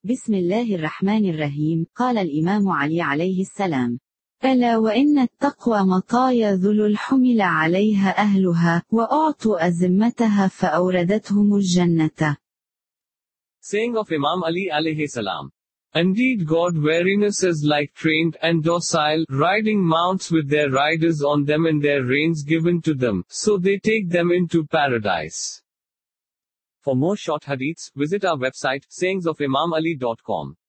بسم الله الرحمن الرحيم. قال الإمام علي عليه السلام: ألا وإن التقوى مطايا ذل الحمل عليها أهلها، وأعطوا أزمتها فأوردتهم الجنة. Saying of Imam Ali alayhi salam. Indeed God-wariness is like trained and docile, riding mounts with their riders on them and their reins given to them, so they take them into paradise. For more short hadiths, visit our website, sayingsofimamali.com.